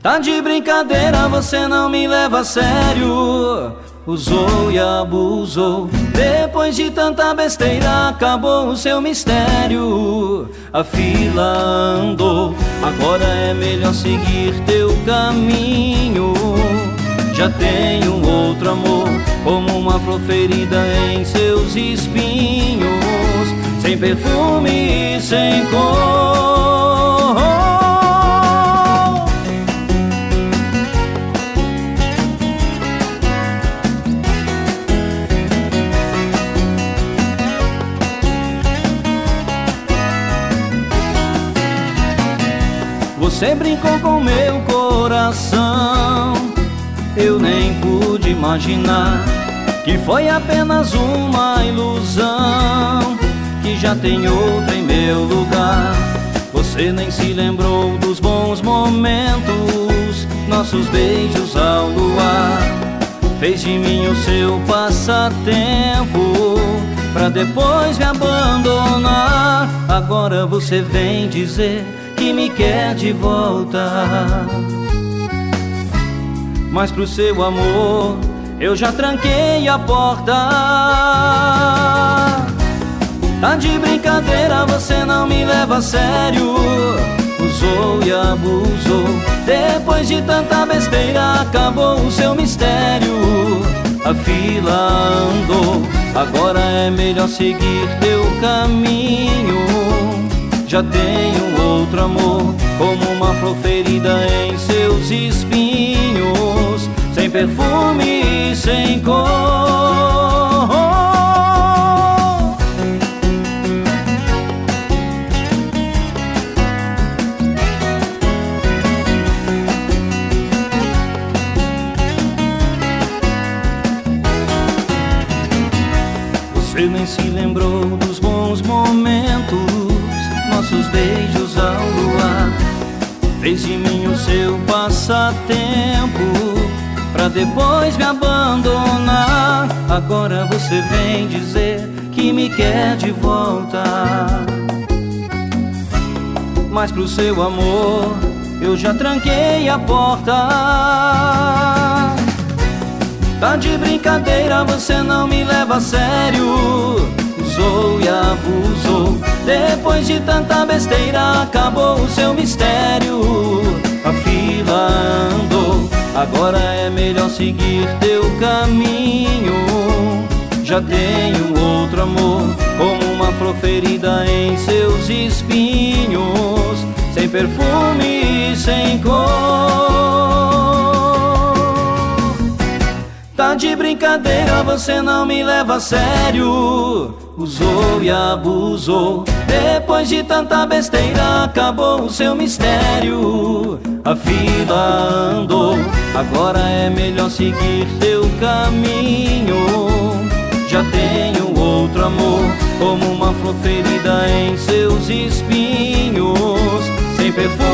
Tá de brincadeira, você não me leva a sério. Usou e abusou, depois de tanta besteira acabou o seu mistério. A fila andou, agora é melhor seguir teu caminho. Já tem um outro amor, como uma flor ferida em seus espinhos, sem perfume e sem cor. Você brincou com meu coração, eu nem pude imaginar que foi apenas uma ilusão, que já tem outra em meu lugar. Você nem se lembrou dos bons momentos, nossos beijos ao luar. Fez de mim o seu passatempo, pra depois me abandonar. Agora você vem dizer que me quer de volta, mas pro seu amor eu já tranquei a porta. Tá de brincadeira, você não me leva a sério. Usou e abusou, depois de tanta besteira acabou o seu mistério. A fila andou, agora é melhor seguir teu caminho. Já tem um outro amor, como uma flor ferida em seus espinhos, sem perfume e sem cor. Você nem se lembrou dos bons momentos, nossos beijos ao luar. Fez de mim o seu passatempo, pra depois me abandonar. Agora você vem dizer que me quer de volta, mas pro seu amor eu já tranquei a porta. Tá de brincadeira, você não me leva a sério. Usou e abusou, depois de tanta besteira acabou o seu mistério. A fila andou, agora é melhor seguir teu caminho. Já tem um outro amor, como uma flor ferida em seus espinhos, sem perfume e sem cor. Tá de brincadeira, você não me leva a sério. Usou e abusou, depois de tanta besteira acabou o seu mistério. A fila andou, agora é melhor seguir teu caminho. Já tem um outro amor, como uma flor ferida em seus espinhos, sem perfume